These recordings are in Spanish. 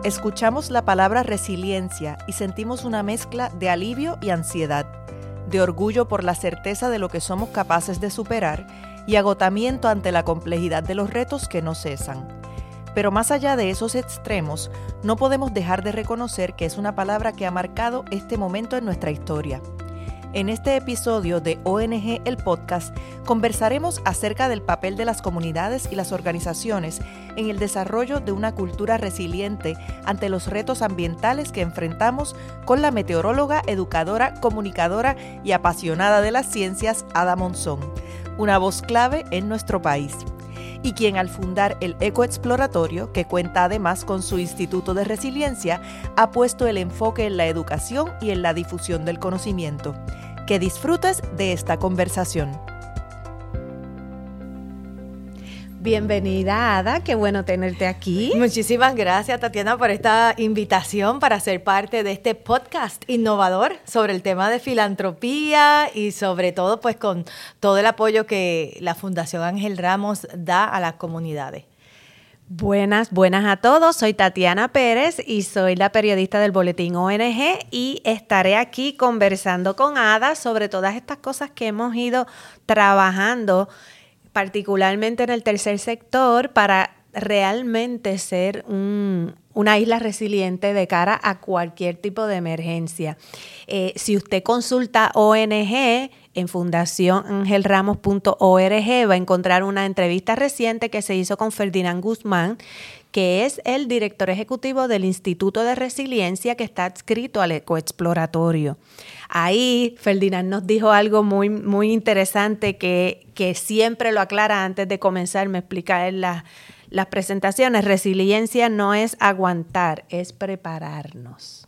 Escuchamos la palabra resiliencia y sentimos una mezcla de alivio y ansiedad, de orgullo por la certeza de lo que somos capaces de superar y agotamiento ante la complejidad de los retos que no cesan. Pero más allá de esos extremos, no podemos dejar de reconocer que es una palabra que ha marcado este momento en nuestra historia. En este episodio de ONG El Podcast, conversaremos acerca del papel de las comunidades y las organizaciones en el desarrollo de una cultura resiliente ante los retos ambientales que enfrentamos con la meteoróloga, educadora, comunicadora y apasionada de las ciencias, Ada Monzón, una voz clave en nuestro país, y quien al fundar el Ecoexploratorio, que cuenta además con su Instituto de Resiliencia, ha puesto el enfoque en la educación y en la difusión del conocimiento. Que disfrutes de esta conversación. Bienvenida, Ada, qué bueno tenerte aquí. Muchísimas gracias, Tatiana, por esta invitación para ser parte de este podcast innovador sobre el tema de filantropía y sobre todo pues con todo el apoyo que la Fundación Ángel Ramos da a las comunidades. Buenas a todos. Soy Tatiana Pérez y soy la periodista del Boletín ONG y estaré aquí conversando con Ada sobre todas estas cosas que hemos ido trabajando, particularmente en el tercer sector, para realmente ser una isla resiliente de cara a cualquier tipo de emergencia. Si usted consulta ONG en fundacionangelramos.org va a encontrar una entrevista reciente que se hizo con Ferdinand Guzmán, que es el director ejecutivo del Instituto de Resiliencia que está adscrito al Ecoexploratorio. Ahí Ferdinand nos dijo algo muy interesante que siempre lo aclara antes de comenzar, me explica en las presentaciones. Resiliencia no es aguantar, es prepararnos.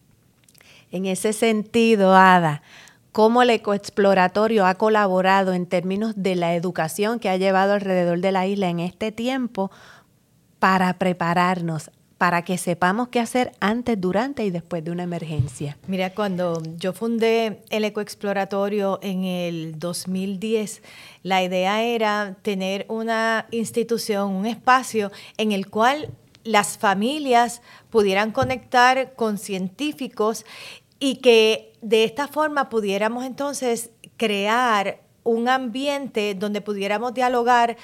En ese sentido, Ada, ¿cómo el Ecoexploratorio ha colaborado en términos de la educación que ha llevado alrededor de la isla en este tiempo para prepararnos, para que sepamos qué hacer antes, durante y después de una emergencia? Mira, cuando yo fundé el Ecoexploratorio en el 2010, la idea era tener una institución, un espacio en el cual las familias pudieran conectar con científicos y que de esta forma pudiéramos entonces crear un ambiente donde pudiéramos dialogar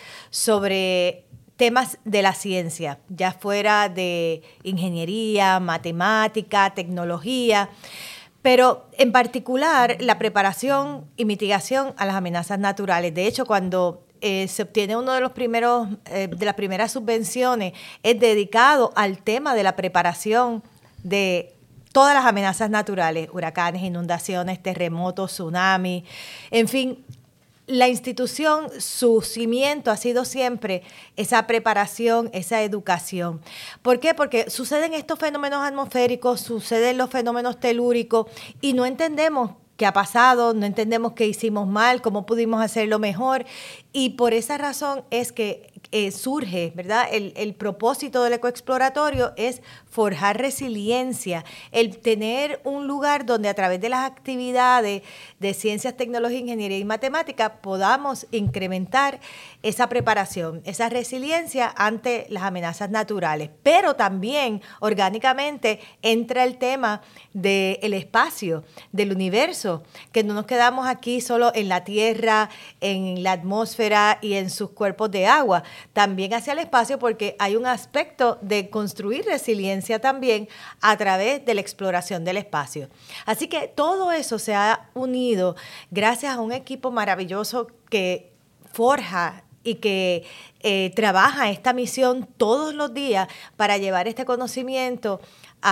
sobre temas de la ciencia, ya fuera de ingeniería, matemática, tecnología, pero en particular la preparación y mitigación a las amenazas naturales. De hecho, cuando se obtiene uno de los primeros, de las primeras subvenciones, es dedicado al tema de la preparación de todas las amenazas naturales, huracanes, inundaciones, terremotos, tsunamis, en fin. La institución, su cimiento ha sido siempre esa preparación, esa educación. ¿Por qué? Porque suceden estos fenómenos atmosféricos, suceden los fenómenos telúricos y no entendemos qué ha pasado, no entendemos qué hicimos mal, cómo pudimos hacerlo mejor. Y por esa razón es que surge, ¿verdad? El propósito del Ecoexploratorio es forjar resiliencia, el tener un lugar donde a través de las actividades de ciencias, tecnología, ingeniería y matemática podamos incrementar esa preparación, esa resiliencia ante las amenazas naturales. Pero también orgánicamente entra el tema del espacio, del universo, que no nos quedamos aquí solo en la Tierra, en la atmósfera y en sus cuerpos de agua, también hacia el espacio, porque hay un aspecto de construir resiliencia también a través de la exploración del espacio. Así que todo eso se ha unido gracias a un equipo maravilloso que forja y que trabaja esta misión todos los días para llevar este conocimiento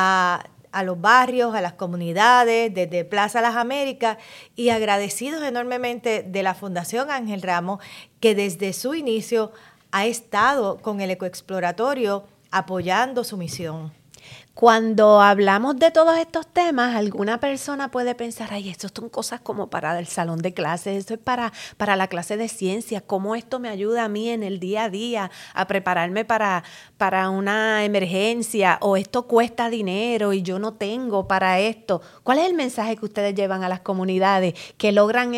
a los barrios, a las comunidades, desde Plaza Las Américas, y agradecidos enormemente de la Fundación Ángel Ramos, que desde su inicio ha estado con el Ecoexploratorio apoyando su misión. Cuando hablamos de todos estos temas, alguna persona puede pensar, ay, esto son cosas como para el salón de clases, esto es para la clase de ciencias, ¿cómo esto me ayuda a mí en el día a día a prepararme para una emergencia? O esto cuesta dinero y yo no tengo para esto. ¿Cuál es el mensaje que ustedes llevan a las comunidades que logran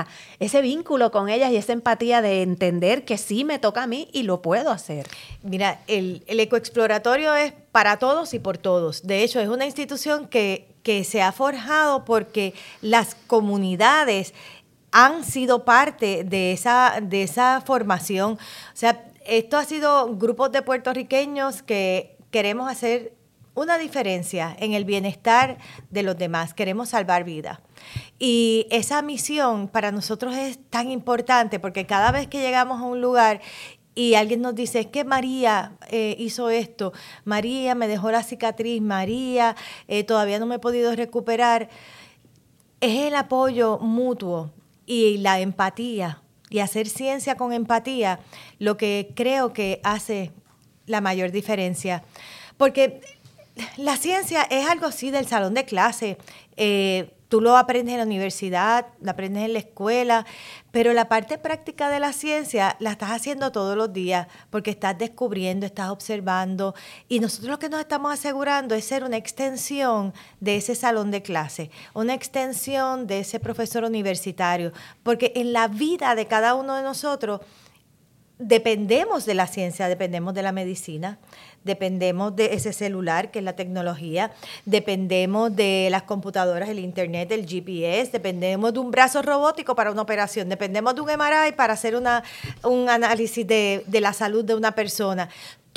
ese vínculo con ellas y esa empatía de entender que sí me toca a mí y lo puedo hacer? Mira, el Ecoexploratorio es para todos y por todos. De hecho, es una institución que se ha forjado porque las comunidades han sido parte de esa formación. O sea, esto ha sido grupos de puertorriqueños que queremos hacer una diferencia en el bienestar de los demás, queremos salvar vidas. Y esa misión para nosotros es tan importante porque cada vez que llegamos a un lugar y alguien nos dice, es que María hizo esto, María me dejó la cicatriz, María todavía no me he podido recuperar, es el apoyo mutuo y la empatía y hacer ciencia con empatía lo que creo que hace la mayor diferencia. Porque la ciencia es algo así del salón de clase. Tú lo aprendes en la universidad, lo aprendes en la escuela, pero la parte práctica de la ciencia la estás haciendo todos los días porque estás descubriendo, estás observando y nosotros lo que nos estamos asegurando es ser una extensión de ese salón de clase, una extensión de ese profesor universitario, porque en la vida de cada uno de nosotros dependemos de la ciencia, dependemos de la medicina, dependemos de ese celular que es la tecnología, dependemos de las computadoras, el internet, el GPS, dependemos de un brazo robótico para una operación, dependemos de un MRI para hacer un análisis de la salud de una persona.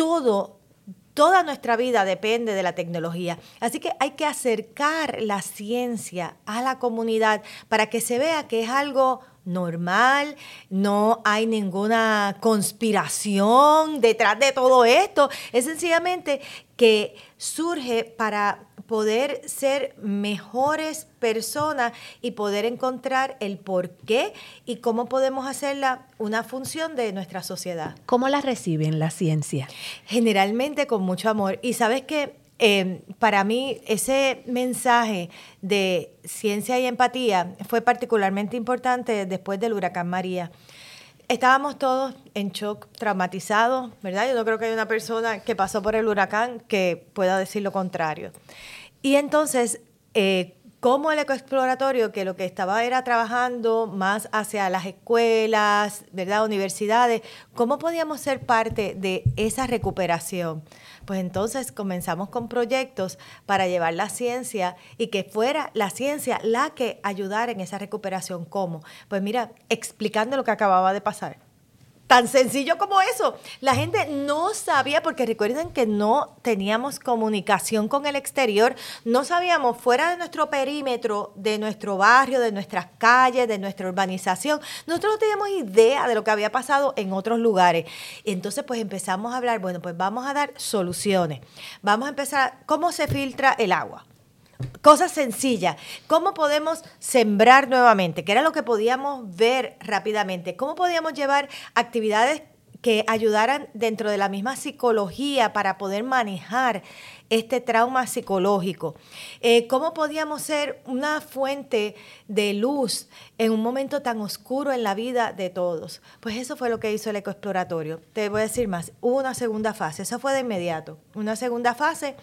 Toda nuestra vida depende de la tecnología. Así que hay que acercar la ciencia a la comunidad para que se vea que es algo normal, no hay ninguna conspiración detrás de todo esto. Es sencillamente que surge para poder ser mejores personas y poder encontrar el por qué y cómo podemos hacerla una función de nuestra sociedad. ¿Cómo la reciben la ciencia? Generalmente con mucho amor. Y sabes que para mí ese mensaje de ciencia y empatía fue particularmente importante después del huracán María. Estábamos todos en shock, traumatizados, ¿verdad? Yo no creo que haya una persona que pasó por el huracán que pueda decir lo contrario. Y entonces, como el ecoexploratorio, que lo que estaba era trabajando más hacia las escuelas, ¿verdad?, universidades, ¿cómo podíamos ser parte de esa recuperación? Pues entonces comenzamos con proyectos para llevar la ciencia y que fuera la ciencia la que ayudara en esa recuperación. ¿Cómo? Pues mira, explicando lo que acababa de pasar. Tan sencillo como eso. La gente no sabía, porque recuerden que no teníamos comunicación con el exterior, no sabíamos fuera de nuestro perímetro, de nuestro barrio, de nuestras calles, de nuestra urbanización. Nosotros no teníamos idea de lo que había pasado en otros lugares. Entonces, pues empezamos a hablar, bueno, pues vamos a dar soluciones. Vamos a empezar, ¿cómo se filtra el agua? Cosas sencillas. ¿Cómo podemos sembrar nuevamente? Que era lo que podíamos ver rápidamente. ¿Cómo podíamos llevar actividades que ayudaran dentro de la misma psicología para poder manejar este trauma psicológico? ¿Cómo podíamos ser una fuente de luz en un momento tan oscuro en la vida de todos? Pues eso fue lo que hizo el ecoexploratorio. Te voy a decir más. Hubo una segunda fase. Eso fue de inmediato. Una segunda fase.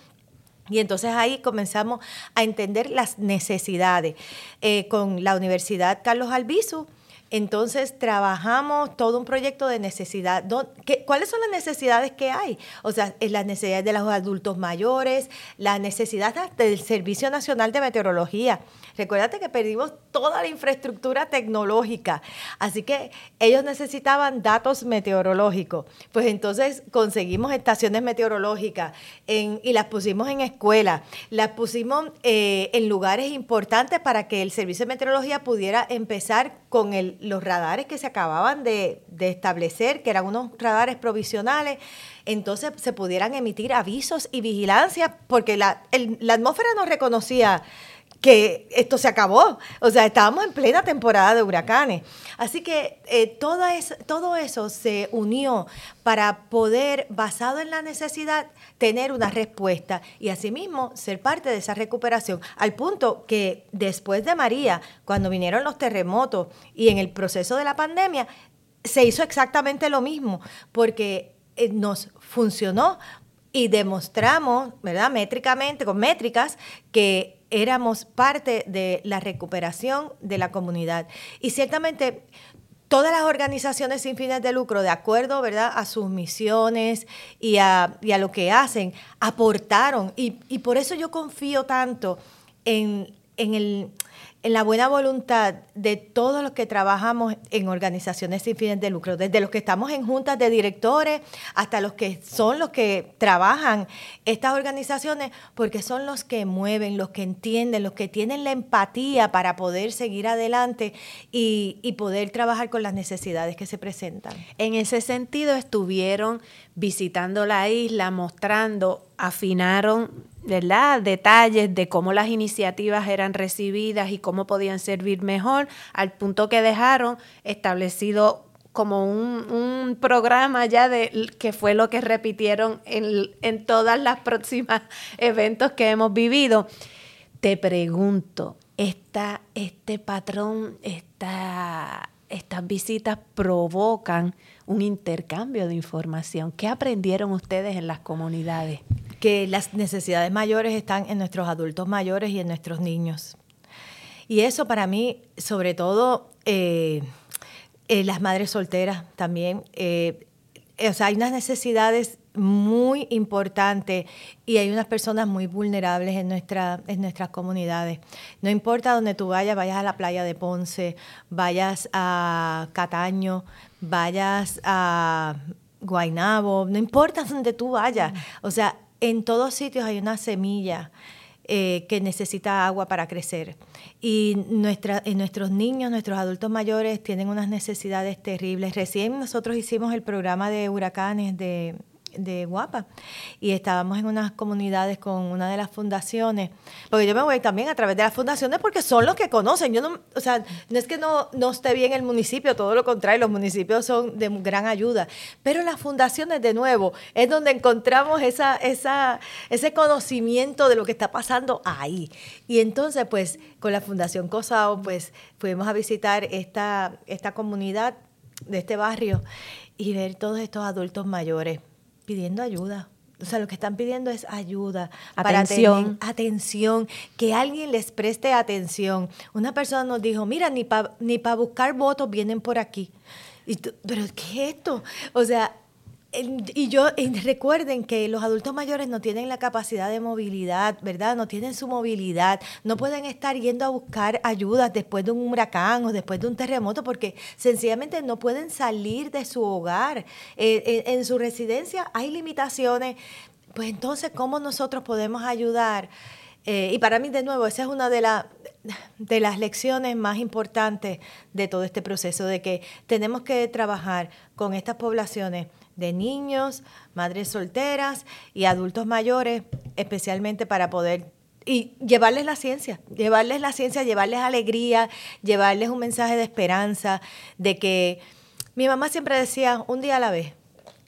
Y entonces ahí comenzamos a entender las necesidades. Con la Universidad Carlos Albizu, entonces trabajamos todo un proyecto de necesidad. ¿Cuáles son las necesidades que hay? O sea, las necesidades de los adultos mayores, las necesidades del Servicio Nacional de Meteorología. Recuérdate que perdimos toda la infraestructura tecnológica, así que ellos necesitaban datos meteorológicos. Pues entonces conseguimos estaciones meteorológicas y las pusimos en escuelas, las pusimos en lugares importantes para que el Servicio de Meteorología pudiera empezar con los radares que se acababan de establecer, que eran unos radares provisionales. Entonces se pudieran emitir avisos y vigilancia, porque la atmósfera no reconocía que esto se acabó. O sea, estábamos en plena temporada de huracanes. Así que todo eso se unió para poder, basado en la necesidad, tener una respuesta y asimismo ser parte de esa recuperación. Al punto que después de María, cuando vinieron los terremotos y en el proceso de la pandemia, se hizo exactamente lo mismo, porque nos funcionó y demostramos, ¿verdad?, métricamente, con métricas, que éramos parte de la recuperación de la comunidad. Y ciertamente todas las organizaciones sin fines de lucro, de acuerdo, ¿verdad?, a sus misiones y a lo que hacen, aportaron. Y por eso yo confío tanto en la buena voluntad de todos los que trabajamos en organizaciones sin fines de lucro, desde los que estamos en juntas de directores hasta los que son los que trabajan estas organizaciones, porque son los que mueven, los que entienden, los que tienen la empatía para poder seguir adelante y poder trabajar con las necesidades que se presentan. En ese sentido, estuvieron visitando la isla, mostrando, afinaron, ¿verdad?, detalles de cómo las iniciativas eran recibidas y cómo podían servir mejor, al punto que dejaron establecido como un programa ya que fue lo que repitieron en todas las próximas eventos que hemos vivido. Te pregunto, este patrón, estas visitas provocan un intercambio de información. ¿Qué aprendieron ustedes en las comunidades? Que las necesidades mayores están en nuestros adultos mayores y en nuestros niños. Y eso para mí, sobre todo, las madres solteras también. O sea, hay unas necesidades muy importantes y hay unas personas muy vulnerables en nuestras comunidades. No importa dónde tú vayas a la playa de Ponce, vayas a Cataño, vayas a Guaynabo, no importa dónde tú vayas. O sea, en todos sitios hay una semilla que necesita agua para crecer. Y nuestros niños, nuestros adultos mayores tienen unas necesidades terribles. Recién nosotros hicimos el programa de huracanes de Guapa y estábamos en unas comunidades con una de las fundaciones, porque yo me voy también a través de las fundaciones porque son los que conocen. Yo no, o sea, no es que no esté bien el municipio, todo lo contrario, los municipios son de gran ayuda, pero las fundaciones, de nuevo, es donde encontramos ese conocimiento de lo que está pasando ahí. Y entonces, pues, con la Fundación COSAO, pues, fuimos a visitar esta comunidad de este barrio y ver todos estos adultos mayores pidiendo ayuda. O sea, lo que están pidiendo es ayuda. Atención. Atención, que alguien les preste atención. Una persona nos dijo, mira, ni pa buscar votos vienen por aquí. ¿Pero qué es esto? O sea, recuerden que los adultos mayores no tienen la capacidad de movilidad, ¿verdad? No tienen su movilidad, no pueden estar yendo a buscar ayuda después de un huracán o después de un terremoto porque sencillamente no pueden salir de su hogar. En su residencia hay limitaciones. Pues entonces, ¿cómo nosotros podemos ayudar? Y para mí, de nuevo, esa es una de las lecciones más importantes de todo este proceso, de que tenemos que trabajar con estas poblaciones de niños, madres solteras y adultos mayores, especialmente para poder y llevarles la ciencia, llevarles alegría, llevarles un mensaje de esperanza, de que mi mamá siempre decía, un día a la vez.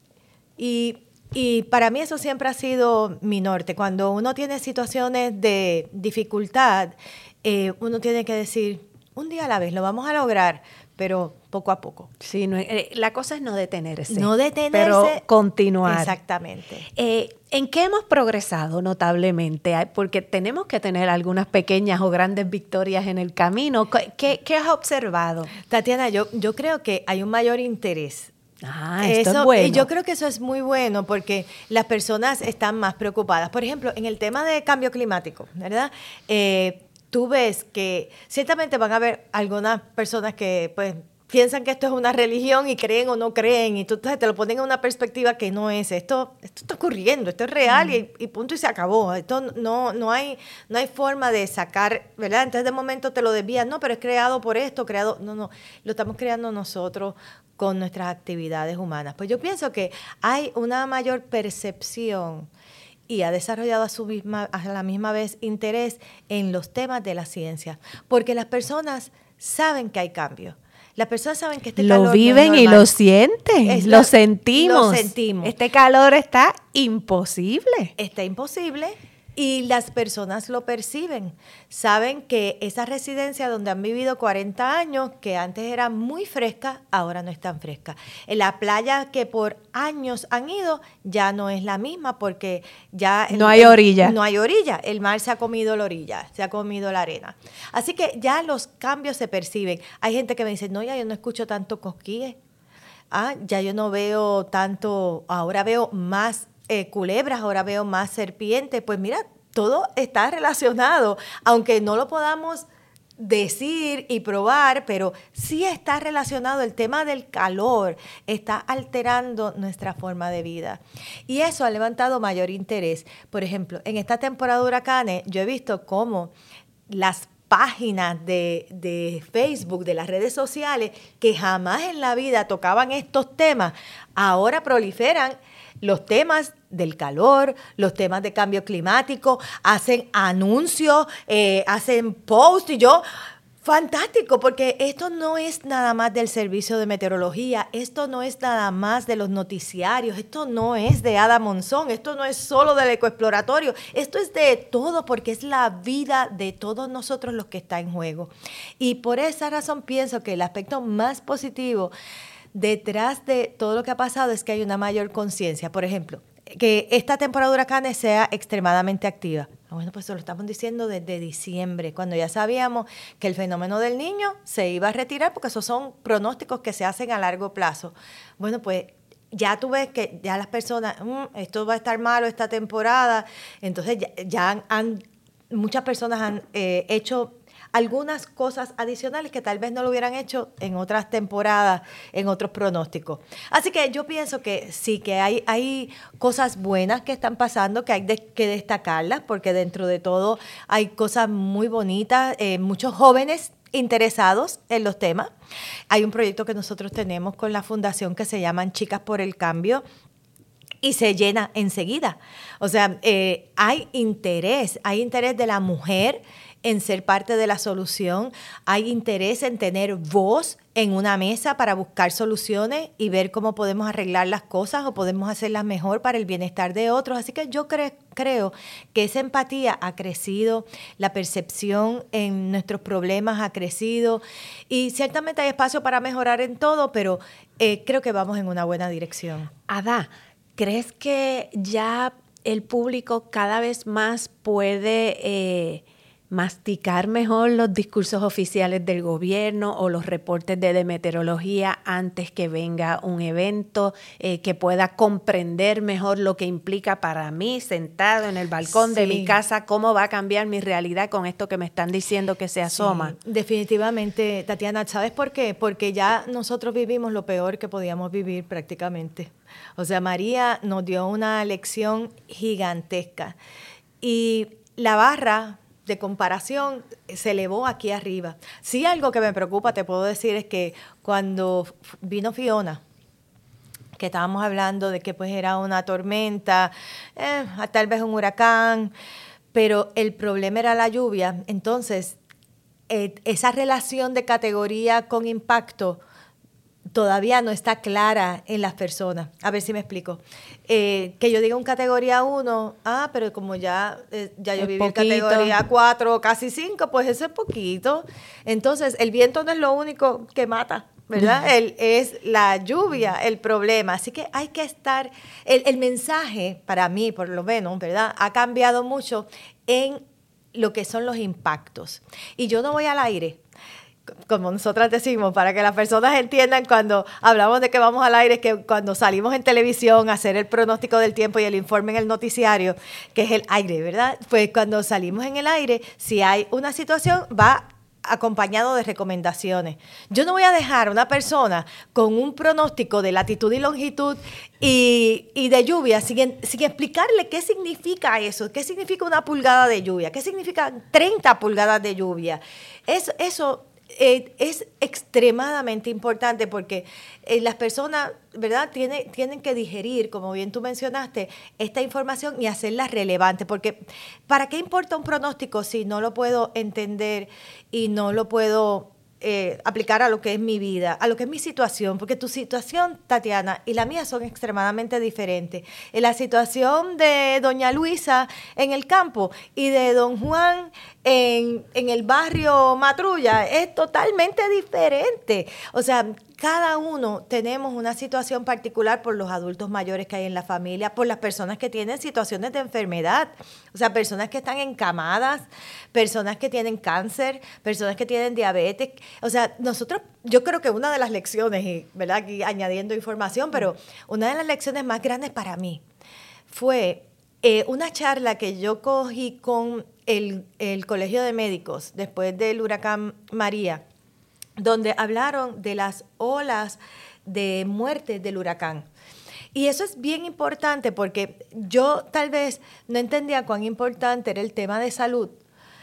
Y para mí eso siempre ha sido mi norte. Cuando uno tiene situaciones de dificultad, uno tiene que decir, un día a la vez, lo vamos a lograr, pero poco a poco. Sí, la cosa es no detenerse. No detenerse. Pero continuar. Exactamente. ¿En qué hemos progresado notablemente? Porque tenemos que tener algunas pequeñas o grandes victorias en el camino. ¿Qué has observado? Tatiana, yo creo que hay un mayor interés. Esto es bueno. Y yo creo que eso es muy bueno porque las personas están más preocupadas. Por ejemplo, en el tema de cambio climático, ¿verdad? Tú ves que ciertamente van a haber algunas personas que pues piensan que esto es una religión y creen o no creen, y tú te lo ponen en una perspectiva que no es. Esto está ocurriendo, esto es real y punto y se acabó. Esto no hay forma de sacar, ¿verdad? Entonces de momento te lo desvían, no, pero es creado por esto, no, lo estamos creando nosotros con nuestras actividades humanas. Pues yo pienso que hay una mayor percepción y ha desarrollado a la misma vez interés en los temas de la ciencia, porque las personas saben que hay cambio. Las personas saben que este calor lo viven no es y normal. lo sienten, lo sentimos. Lo sentimos. Este calor está imposible. Está imposible Y las personas lo perciben, saben que esa residencia donde han vivido 40 años, que antes era muy fresca, ahora no es tan fresca. En la playa que por años han ido, ya no es la misma porque ya... No hay orilla. No hay orilla, el mar se ha comido la orilla, se ha comido la arena. Así que ya los cambios se perciben. Hay gente que me dice, no, ya yo no escucho tanto cosquilles. Ya yo no veo tanto, ahora veo más culebras, ahora veo más serpientes. Pues mira, todo está relacionado, aunque no lo podamos decir y probar, pero sí está relacionado. El tema del calor está alterando nuestra forma de vida. Y eso ha levantado mayor interés. Por ejemplo, en esta temporada de huracanes, yo he visto cómo las páginas de Facebook, de las redes sociales, que jamás en la vida tocaban estos temas, ahora proliferan los temas del calor, los temas de cambio climático, hacen anuncios, hacen posts y yo... Fantástico, porque esto no es nada más del servicio de meteorología, esto no es nada más de los noticiarios, esto no es de Ada Monzón, esto no es solo del ecoexploratorio, esto es de todo porque es la vida de todos nosotros los que está en juego. Y por esa razón pienso que el aspecto más positivo detrás de todo lo que ha pasado es que hay una mayor conciencia. Por ejemplo, que esta temporada de huracanes sea extremadamente activa. Bueno, pues eso lo estamos diciendo desde diciembre, cuando ya sabíamos que el fenómeno del Niño se iba a retirar, porque esos son pronósticos que se hacen a largo plazo. Bueno, pues ya tú ves que ya las personas, esto va a estar malo esta temporada, entonces ya muchas personas han hecho algunas cosas adicionales que tal vez no lo hubieran hecho en otras temporadas, en otros pronósticos. Así que yo pienso que sí, que hay cosas buenas que están pasando, que hay que destacarlas, porque dentro de todo hay cosas muy bonitas, muchos jóvenes interesados en los temas. Hay un proyecto que nosotros tenemos con la fundación que se llaman Chicas por el Cambio, y se llena enseguida. O sea, hay interés de la mujer en ser parte de la solución, hay interés en tener voz en una mesa para buscar soluciones y ver cómo podemos arreglar las cosas o podemos hacerlas mejor para el bienestar de otros. Así que yo creo que esa empatía ha crecido, la percepción en nuestros problemas ha crecido y ciertamente hay espacio para mejorar en todo, pero creo que vamos en una buena dirección. Ada, ¿crees que ya el público cada vez más puede masticar mejor los discursos oficiales del gobierno o los reportes de meteorología antes que venga un evento, que pueda comprender mejor lo que implica para mí, sentado en el balcón de mi casa, cómo va a cambiar mi realidad con esto que me están diciendo que se asoma? Sí, definitivamente, Tatiana, ¿sabes por qué? Porque ya nosotros vivimos lo peor que podíamos vivir prácticamente. O sea, María nos dio una lección gigantesca y la barra de comparación se elevó aquí arriba. Sí, algo que me preocupa, te puedo decir, es que cuando vino Fiona, que estábamos hablando de que pues era una tormenta, tal vez un huracán, pero el problema era la lluvia. Entonces, esa relación de categoría con impacto todavía no está clara en las personas. A ver si me explico. Que yo diga un categoría 1, pero como ya yo viví en categoría 4, casi 5, pues eso es poquito. Entonces, el viento no es lo único que mata, ¿verdad? Es la lluvia el problema. Así que hay que estar... El mensaje, para mí, por lo menos, ¿verdad?, ha cambiado mucho en lo que son los impactos. Y yo no voy al aire, como nosotras decimos, para que las personas entiendan cuando hablamos de que vamos al aire, que cuando salimos en televisión a hacer el pronóstico del tiempo y el informe en el noticiario, que es el aire, ¿verdad? Pues cuando salimos en el aire, si hay una situación, va acompañado de recomendaciones. Yo no voy a dejar a una persona con un pronóstico de latitud y longitud y de lluvia sin explicarle qué significa eso, qué significa una pulgada de lluvia, qué significa 30 pulgadas de lluvia. Eso es extremadamente importante porque las personas, ¿verdad?, tienen que digerir, como bien tú mencionaste, esta información y hacerla relevante. Porque ¿para qué importa un pronóstico si no lo puedo entender y no lo puedo aplicar a lo que es mi vida, a lo que es mi situación, porque tu situación, Tatiana, y la mía son extremadamente diferentes. En la situación de doña Luisa en el campo y de don Juan en el barrio Matrulla es totalmente diferente. O sea, cada uno tenemos una situación particular por los adultos mayores que hay en la familia, por las personas que tienen situaciones de enfermedad, o sea, personas que están encamadas, personas que tienen cáncer, personas que tienen diabetes. O sea, yo creo que una de las lecciones, y ¿verdad? Aquí añadiendo información, pero una de las lecciones más grandes para mí fue una charla que yo cogí con el Colegio de Médicos después del huracán María, donde hablaron de las olas de muerte del huracán. Y eso es bien importante porque yo tal vez no entendía cuán importante era el tema de salud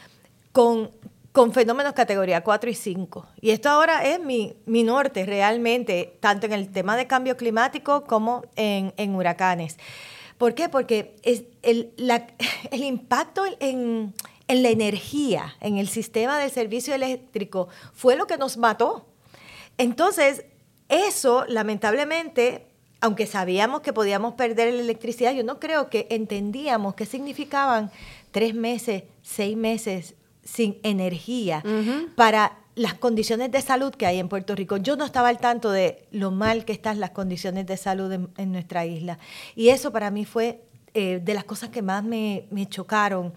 con fenómenos categoría 4 y 5. Y esto ahora es mi norte realmente, tanto en el tema de cambio climático como en huracanes. ¿Por qué? Porque es el impacto en la energía, en el sistema del servicio eléctrico, fue lo que nos mató. Entonces, eso, lamentablemente, aunque sabíamos que podíamos perder la electricidad, yo no creo que entendíamos qué significaban 3 meses, 6 meses sin energía para las condiciones de salud que hay en Puerto Rico. Yo no estaba al tanto de lo mal que están las condiciones de salud en nuestra isla. Y eso para mí fue de las cosas que más me chocaron.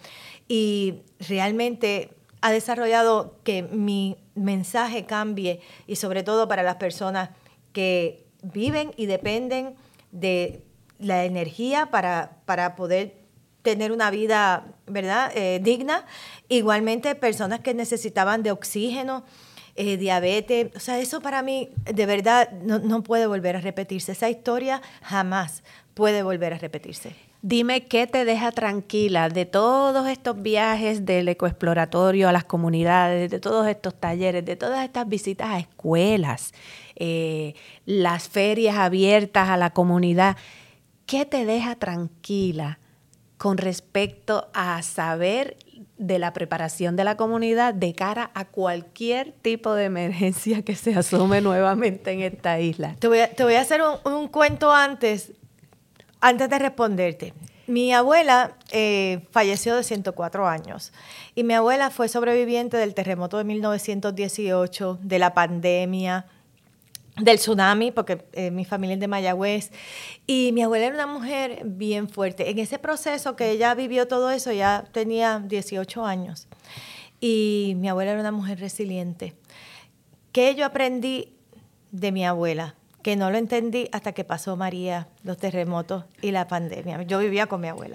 Y realmente ha desarrollado que mi mensaje cambie, y sobre todo para las personas que viven y dependen de la energía para poder tener una vida, ¿verdad?, digna. Igualmente, personas que necesitaban de oxígeno, diabetes. O sea, eso para mí, de verdad, no puede volver a repetirse. Esa historia jamás puede volver a repetirse. Dime, ¿qué te deja tranquila de todos estos viajes del ecoexploratorio a las comunidades, de todos estos talleres, de todas estas visitas a escuelas, las ferias abiertas a la comunidad? ¿Qué te deja tranquila con respecto a saber de la preparación de la comunidad de cara a cualquier tipo de emergencia que se asome nuevamente en esta isla? Te voy a hacer un cuento antes de responderte. Mi abuela falleció de 104 años y mi abuela fue sobreviviente del terremoto de 1918, de la pandemia, del tsunami, porque mi familia es de Mayagüez, y mi abuela era una mujer bien fuerte. En ese proceso que ella vivió todo eso, ya tenía 18 años, y mi abuela era una mujer resiliente. ¿Qué yo aprendí de mi abuela? Que no lo entendí hasta que pasó María, los terremotos y la pandemia. Yo vivía con mi abuela.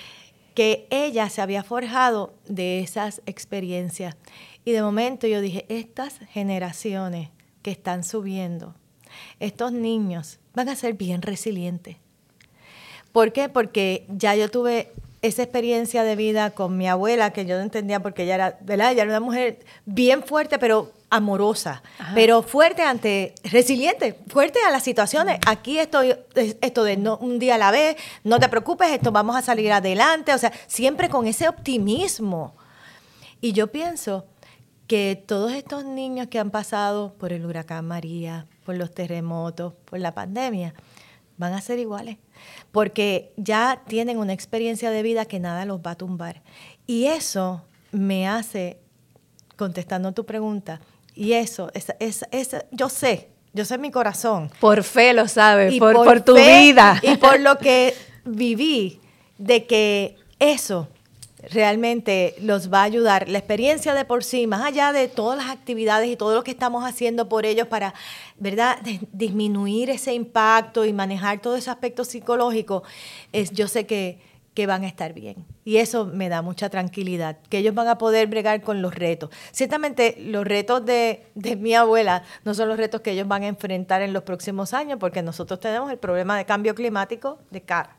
Que ella se había forjado de esas experiencias. Y de momento yo dije, estas generaciones que están subiendo, estos niños van a ser bien resilientes. ¿Por qué? Porque ya yo tuve esa experiencia de vida con mi abuela, que yo no entendía porque ella era, ¿verdad? Ella era una mujer bien fuerte, pero amorosa, pero fuerte resiliente, fuerte a las situaciones. Aquí esto de no, un día a la vez, no te preocupes, esto vamos a salir adelante, o sea, siempre con ese optimismo. Y yo pienso que todos estos niños que han pasado por el huracán María, por los terremotos, por la pandemia, van a ser iguales, porque ya tienen una experiencia de vida que nada los va a tumbar. Y eso me hace, contestando tu pregunta, y eso, yo sé en mi corazón. Por fe lo sabes, y por tu fe, vida. Y por lo que viví, de que eso realmente los va a ayudar. La experiencia de por sí, más allá de todas las actividades y todo lo que estamos haciendo por ellos para, ¿verdad?, disminuir ese impacto y manejar todo ese aspecto psicológico, yo sé que van a estar bien. Y eso me da mucha tranquilidad, que ellos van a poder bregar con los retos. Ciertamente, los retos de mi abuela no son los retos que ellos van a enfrentar en los próximos años, porque nosotros tenemos el problema de cambio climático de cara.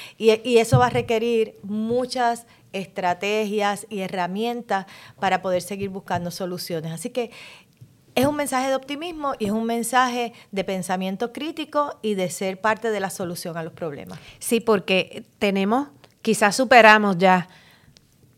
Y eso va a requerir muchas estrategias y herramientas para poder seguir buscando soluciones. Así que es un mensaje de optimismo y es un mensaje de pensamiento crítico y de ser parte de la solución a los problemas. Sí, porque quizás superamos ya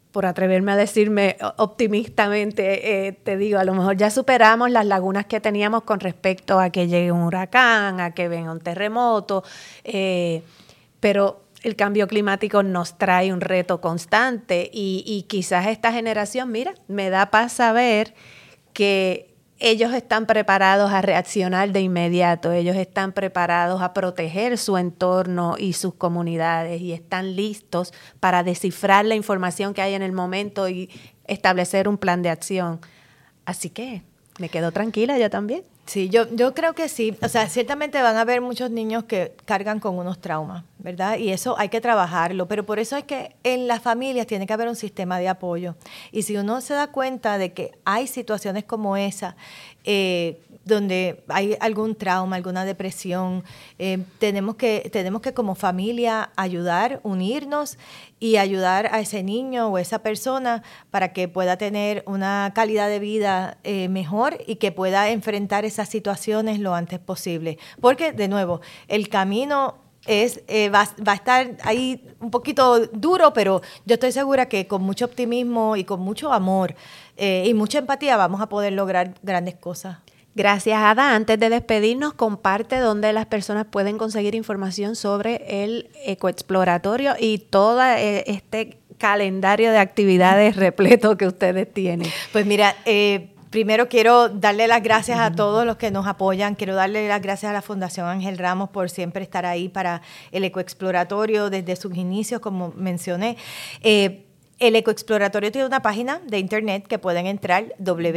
por atreverme a decirme optimistamente, te digo, a lo mejor ya superamos las lagunas que teníamos con respecto a que llegue un huracán, a que venga un terremoto, pero el cambio climático nos trae un reto constante y quizás esta generación, mira, me da paz saber que ellos están preparados a reaccionar de inmediato, ellos están preparados a proteger su entorno y sus comunidades y están listos para descifrar la información que hay en el momento y establecer un plan de acción. Así que me quedo tranquila yo también. Sí, yo creo que sí. O sea, ciertamente van a haber muchos niños que cargan con unos traumas, ¿verdad? Y eso hay que trabajarlo. Pero por eso es que en las familias tiene que haber un sistema de apoyo. Y si uno se da cuenta de que hay situaciones como esa, donde hay algún trauma, alguna depresión, tenemos que como familia ayudar, unirnos y ayudar a ese niño o esa persona para que pueda tener una calidad de vida mejor y que pueda enfrentar esas situaciones lo antes posible. Porque, de nuevo, el camino va a estar ahí un poquito duro, pero yo estoy segura que con mucho optimismo y con mucho amor y mucha empatía vamos a poder lograr grandes cosas. Gracias, Ada. Antes de despedirnos, comparte dónde las personas pueden conseguir información sobre el ecoexploratorio y todo este calendario de actividades repleto que ustedes tienen. Pues mira, primero quiero darle las gracias a todos los que nos apoyan. Quiero darle las gracias a la Fundación Ángel Ramos por siempre estar ahí para el ecoexploratorio desde sus inicios, como mencioné. El ecoexploratorio tiene una página de internet que pueden entrar,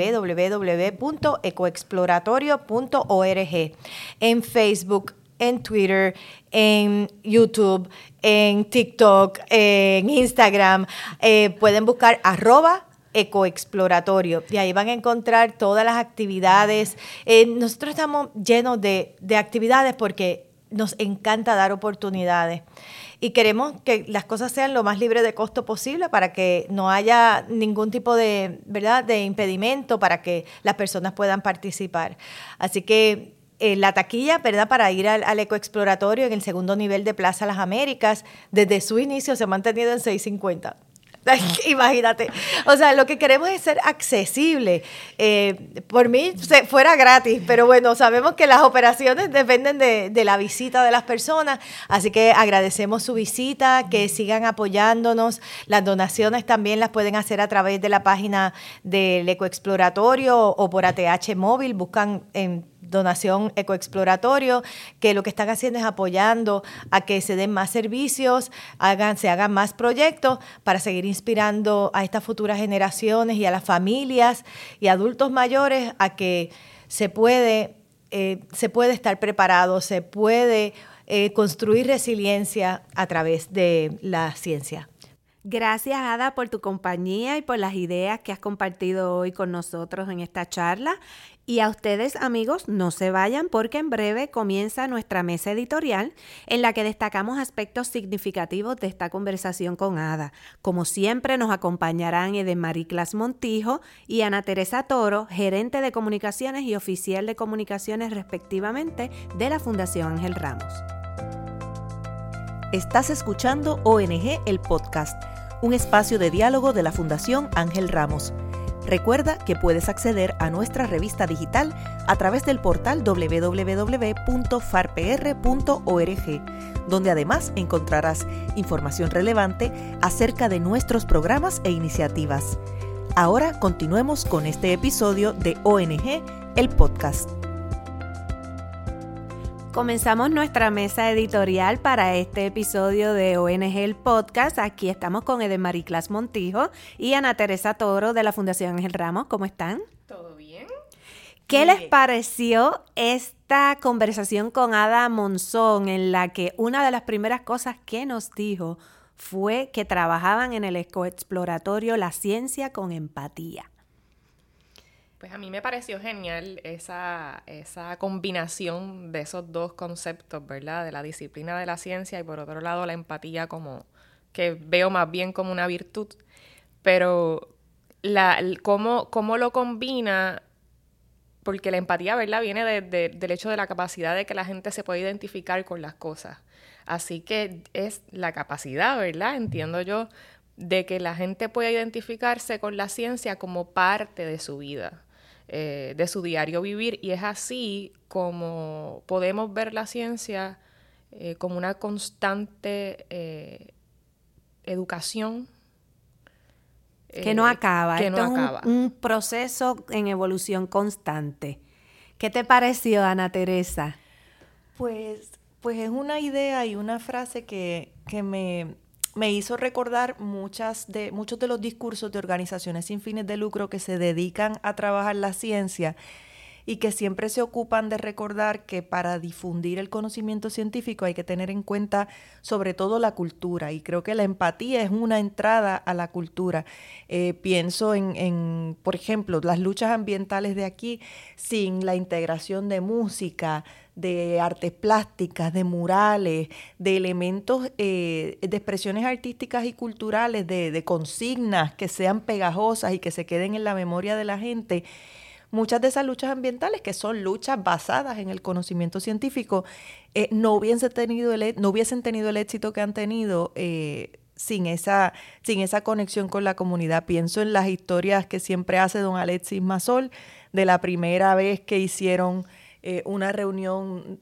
www.ecoexploratorio.org. En Facebook, en Twitter, en YouTube, en TikTok, en Instagram, pueden buscar @ecoexploratorio y ahí van a encontrar todas las actividades. Nosotros estamos llenos de actividades porque nos encanta dar oportunidades. Y queremos que las cosas sean lo más libre de costo posible para que no haya ningún tipo de, ¿verdad?, de impedimento para que las personas puedan participar. Así que la taquilla, ¿verdad?, para ir al ecoexploratorio en el segundo nivel de Plaza Las Américas, desde su inicio se ha mantenido en $6.50. Imagínate. O sea, lo que queremos es ser accesible. Por mí fuera gratis, pero bueno, sabemos que las operaciones dependen de la visita de las personas, así que agradecemos su visita, que sigan apoyándonos. Las donaciones también las pueden hacer a través de la página del Ecoexploratorio o por ATH Móvil, buscan en Donación Ecoexploratorio, que lo que están haciendo es apoyando a que se den más servicios, se hagan más proyectos para seguir inspirando a estas futuras generaciones y a las familias y adultos mayores a que se puede estar preparado, se puede construir resiliencia a través de la ciencia. Gracias, Ada, por tu compañía y por las ideas que has compartido hoy con nosotros en esta charla. Y a ustedes, amigos, no se vayan porque en breve comienza nuestra mesa editorial en la que destacamos aspectos significativos de esta conversación con Ada. Como siempre, nos acompañarán Edenmariclas Montijo y Ana Teresa Toro, gerente de comunicaciones y oficial de comunicaciones respectivamente de la Fundación Ángel Ramos. Estás escuchando ONG, el podcast, un espacio de diálogo de la Fundación Ángel Ramos. Recuerda que puedes acceder a nuestra revista digital a través del portal www.farpr.org, donde además encontrarás información relevante acerca de nuestros programas e iniciativas. Ahora continuemos con este episodio de ONG, el podcast. Comenzamos nuestra mesa editorial para este episodio de ONG el Podcast. Aquí estamos con Edenmariclas Montijo y Ana Teresa Toro de la Fundación Ángel Ramos. ¿Cómo están? ¿Todo bien? ¿Qué les pareció esta conversación con Ada Monzón en la que una de las primeras cosas que nos dijo fue que trabajaban en el ecoexploratorio la ciencia con empatía? Pues a mí me pareció genial esa combinación de esos dos conceptos, ¿verdad? De la disciplina de la ciencia y por otro lado la empatía, como que veo más bien como una virtud. Pero cómo lo combina, porque la empatía, ¿verdad?, viene del hecho de la capacidad de que la gente se puede identificar con las cosas. Así que es la capacidad, ¿verdad?, entiendo yo, de que la gente pueda identificarse con la ciencia como parte de su vida, de su diario vivir, y es así como podemos ver la ciencia como una constante educación. Que no acaba. Que Esto no es acaba. Un proceso en evolución constante. ¿Qué te pareció, Ana Teresa? Pues es una idea y una frase que me hizo recordar muchos de los discursos de organizaciones sin fines de lucro que se dedican a trabajar la ciencia y que siempre se ocupan de recordar que para difundir el conocimiento científico hay que tener en cuenta sobre todo la cultura, y creo que la empatía es una entrada a la cultura. Pienso en, por ejemplo, las luchas ambientales de aquí, sin la integración de música, de artes plásticas, de murales, de elementos, de expresiones artísticas y culturales, de consignas que sean pegajosas y que se queden en la memoria de la gente. Muchas de esas luchas ambientales, que son luchas basadas en el conocimiento científico, no hubiesen tenido el éxito que han tenido sin esa conexión con la comunidad. Pienso en las historias que siempre hace don Alexis Masol, de la primera vez que hicieron una reunión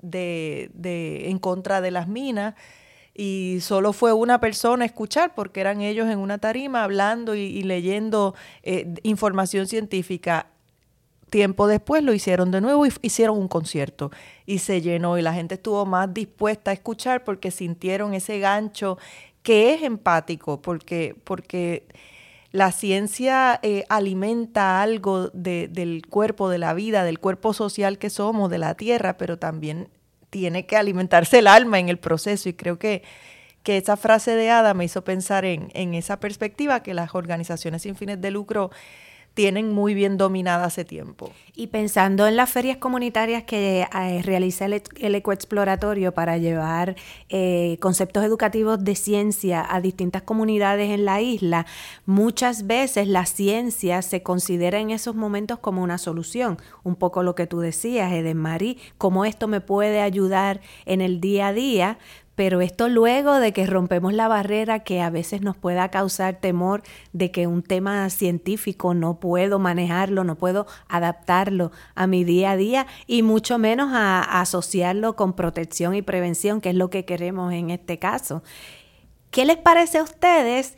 en contra de las minas, y solo fue una persona a escuchar porque eran ellos en una tarima hablando y leyendo información científica. Tiempo después lo hicieron de nuevo y hicieron un concierto y se llenó, y la gente estuvo más dispuesta a escuchar porque sintieron ese gancho que es empático, porque la ciencia alimenta algo del cuerpo, de la vida, del cuerpo social que somos, de la tierra, pero también tiene que alimentarse el alma en el proceso, y creo que esa frase de Ada me hizo pensar en esa perspectiva que las organizaciones sin fines de lucro tienen muy bien dominada hace tiempo. Y pensando en las ferias comunitarias que realiza el Ecoexploratorio para llevar conceptos educativos de ciencia a distintas comunidades en la isla, muchas veces la ciencia se considera en esos momentos como una solución. Un poco lo que tú decías, Edenmarí, cómo esto me puede ayudar en el día a día. Pero esto luego de que rompemos la barrera que a veces nos pueda causar temor de que un tema científico no puedo manejarlo, no puedo adaptarlo a mi día a día, y mucho menos a asociarlo con protección y prevención, que es lo que queremos en este caso. ¿Qué les parece a ustedes?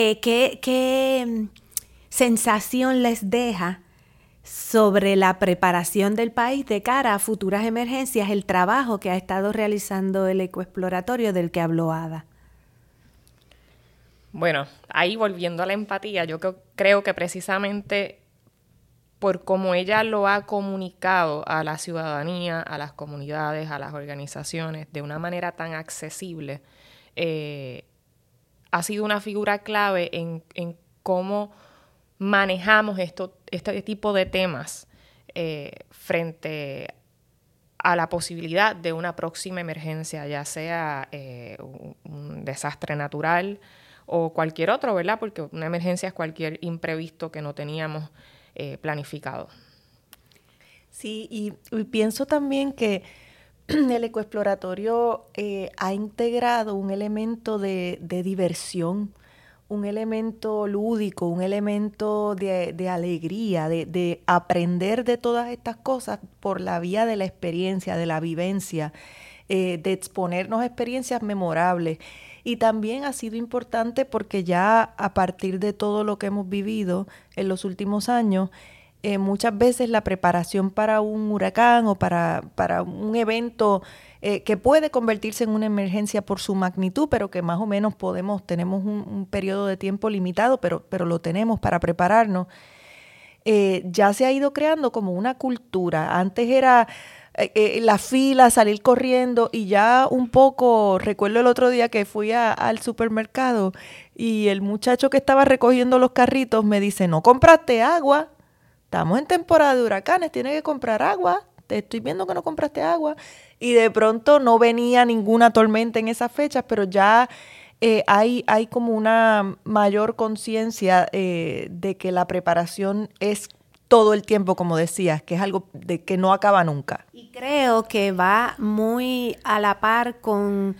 ¿Qué sensación les deja sobre la preparación del país de cara a futuras emergencias el trabajo que ha estado realizando el Ecoexploratorio del que habló Ada? Bueno, ahí volviendo a la empatía, yo creo que precisamente por cómo ella lo ha comunicado a la ciudadanía, a las comunidades, a las organizaciones, de una manera tan accesible, ha sido una figura clave en cómo manejamos este tipo de temas frente a la posibilidad de una próxima emergencia, ya sea un desastre natural o cualquier otro, ¿verdad? Porque una emergencia es cualquier imprevisto que no teníamos planificado. Sí, y pienso también que el Ecoexploratorio ha integrado un elemento de diversión, un elemento lúdico, un elemento de alegría, de aprender de todas estas cosas por la vía de la experiencia, de la vivencia, de exponernos a experiencias memorables. Y también ha sido importante porque ya a partir de todo lo que hemos vivido en los últimos años, muchas veces la preparación para un huracán o para un evento que puede convertirse en una emergencia por su magnitud, pero que más o menos tenemos un periodo de tiempo limitado, pero lo tenemos para prepararnos, ya se ha ido creando como una cultura. Antes era la fila, salir corriendo, y ya un poco, recuerdo el otro día que fui al supermercado y el muchacho que estaba recogiendo los carritos me dice: ¿no compraste agua? Estamos en temporada de huracanes, tienes que comprar agua. Te estoy viendo que no compraste agua. Y de pronto no venía ninguna tormenta en esas fechas, pero ya hay como una mayor conciencia de que la preparación es todo el tiempo, como decías, que es algo de que no acaba nunca. Y creo que va muy a la par con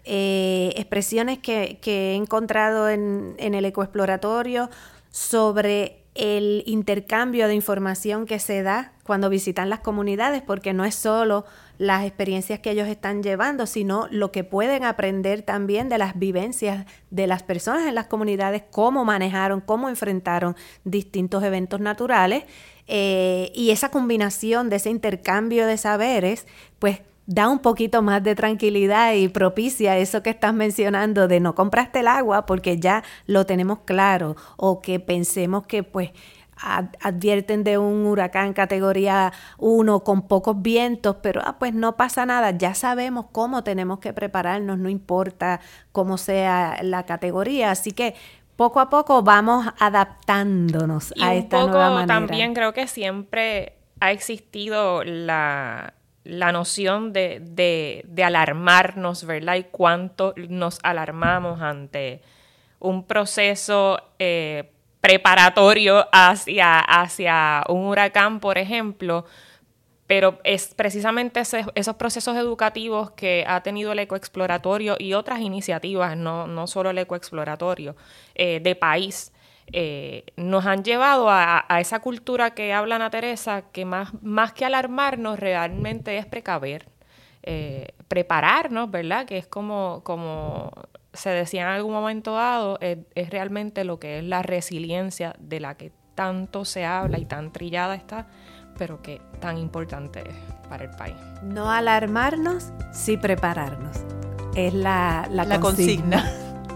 expresiones que he encontrado en el ecoexploratorio sobre el intercambio de información que se da cuando visitan las comunidades, porque no es solo las experiencias que ellos están llevando, sino lo que pueden aprender también de las vivencias de las personas en las comunidades, cómo manejaron, cómo enfrentaron distintos eventos naturales, y esa combinación de ese intercambio de saberes, pues da un poquito más de tranquilidad y propicia eso que estás mencionando de no compraste el agua porque ya lo tenemos claro, o que pensemos que pues advierten de un huracán categoría 1 con pocos vientos, pero pues no pasa nada, ya sabemos cómo tenemos que prepararnos, no importa cómo sea la categoría, así que poco a poco vamos adaptándonos a esta nueva manera. También creo que siempre ha existido la noción de alarmarnos, ¿verdad? Y cuánto nos alarmamos ante un proceso preparatorio hacia un huracán, por ejemplo, pero es precisamente esos procesos educativos que ha tenido el ecoexploratorio y otras iniciativas, no solo el ecoexploratorio, de país, nos han llevado a esa cultura que habla Ana Teresa, que más que alarmarnos realmente es precaver, prepararnos, ¿verdad? Que es como se decía en algún momento dado, es realmente lo que es la resiliencia de la que tanto se habla y tan trillada está, pero que tan importante es para el país. No alarmarnos, sí prepararnos. Es la consigna.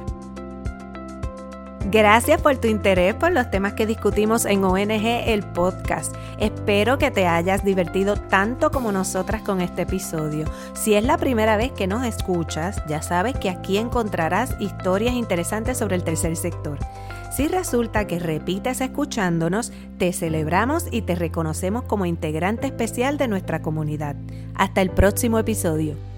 Gracias por tu interés por los temas que discutimos en ONG el podcast. Espero que te hayas divertido tanto como nosotras con este episodio. Si es la primera vez que nos escuchas, ya sabes que aquí encontrarás historias interesantes sobre el tercer sector. Si resulta que repites escuchándonos, te celebramos y te reconocemos como integrante especial de nuestra comunidad. Hasta el próximo episodio.